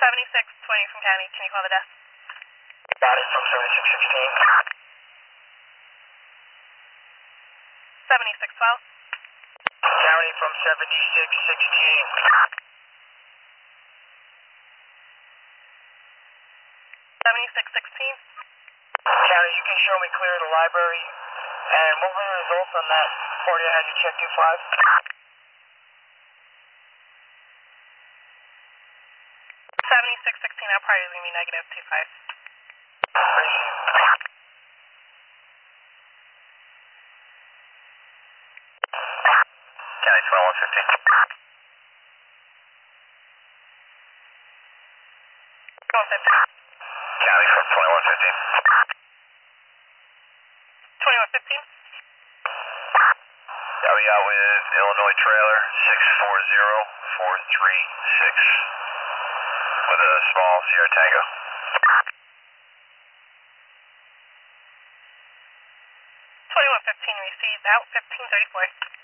7620 from County. Can you call the desk? Got it from 7616. 7612. County from 7616. 7616. County, you can show me clear of the library. And what were the results on that party I had you check 25? 7616, that part is going to be negative 25. Appreciate it. County 2115. 2115. County from 2115. 2115. Yeah, we got with Illinois trailer 640436 with a small Sierra Tango. 2115 received out 1534.